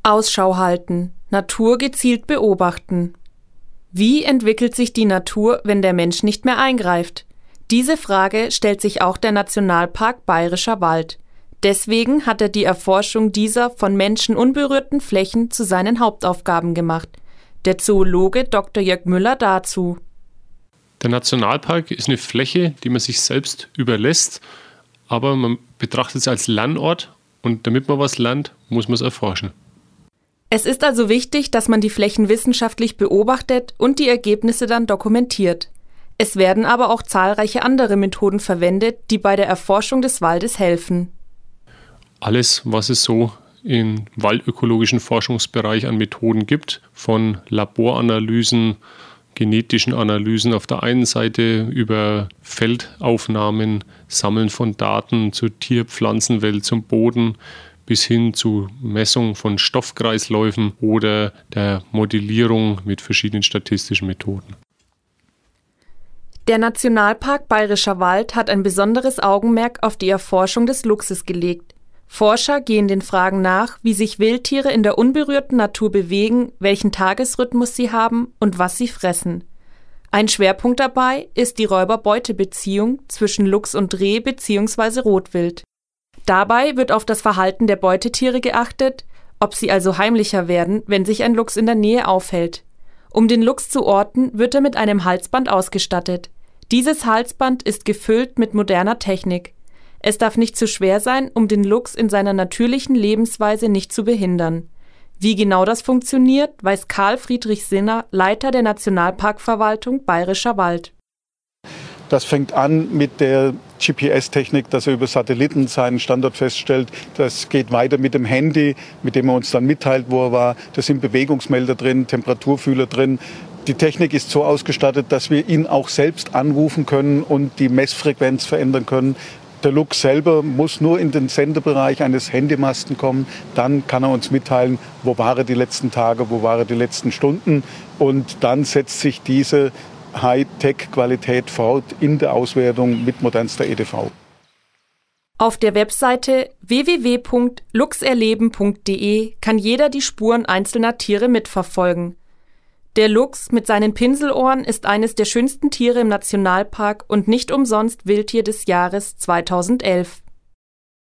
Ausschau halten, Natur gezielt beobachten. Wie entwickelt sich die Natur, wenn der Mensch nicht mehr eingreift? Diese Frage stellt sich auch der Nationalpark Bayerischer Wald. Deswegen hat er die Erforschung dieser von Menschen unberührten Flächen zu seinen Hauptaufgaben gemacht. Der Zoologe Dr. Jörg Müller dazu. Der Nationalpark ist eine Fläche, die man sich selbst überlässt, aber man betrachtet es als Lernort und damit man was lernt, muss man es erforschen. Es ist also wichtig, dass man die Flächen wissenschaftlich beobachtet und die Ergebnisse dann dokumentiert. Es werden aber auch zahlreiche andere Methoden verwendet, die bei der Erforschung des Waldes helfen. Alles, was es so im waldökologischen Forschungsbereich an Methoden gibt, von Laboranalysen, genetischen Analysen auf der einen Seite über Feldaufnahmen, Sammeln von Daten zur Tier-Pflanzenwelt, zum Boden, bis hin zu Messung von Stoffkreisläufen oder der Modellierung mit verschiedenen statistischen Methoden. Der Nationalpark Bayerischer Wald hat ein besonderes Augenmerk auf die Erforschung des Luchses gelegt. Forscher gehen den Fragen nach, wie sich Wildtiere in der unberührten Natur bewegen, welchen Tagesrhythmus sie haben und was sie fressen. Ein Schwerpunkt dabei ist die Räuber-Beute-Beziehung zwischen Luchs und Reh bzw. Rotwild. Dabei wird auf das Verhalten der Beutetiere geachtet, ob sie also heimlicher werden, wenn sich ein Luchs in der Nähe aufhält. Um den Luchs zu orten, wird er mit einem Halsband ausgestattet. Dieses Halsband ist gefüllt mit moderner Technik. Es darf nicht zu schwer sein, um den Luchs in seiner natürlichen Lebensweise nicht zu behindern. Wie genau das funktioniert, weiß Karl Friedrich Sinner, Leiter der Nationalparkverwaltung Bayerischer Wald. Das fängt an mit der GPS-Technik, dass er über Satelliten seinen Standort feststellt. Das geht weiter mit dem Handy, mit dem er uns dann mitteilt, wo er war. Da sind Bewegungsmelder drin, Temperaturfühler drin. Die Technik ist so ausgestattet, dass wir ihn auch selbst anrufen können und die Messfrequenz verändern können. Der Luchs selber muss nur in den Sendebereich eines Handymasten kommen. Dann kann er uns mitteilen, wo war er die letzten Tage, wo war er die letzten Stunden. Und dann setzt sich diese Hightech-Qualität fort in der Auswertung mit modernster EDV. Auf der Webseite www.luchserleben.de kann jeder die Spuren einzelner Tiere mitverfolgen. Der Luchs mit seinen Pinselohren ist eines der schönsten Tiere im Nationalpark und nicht umsonst Wildtier des Jahres 2011.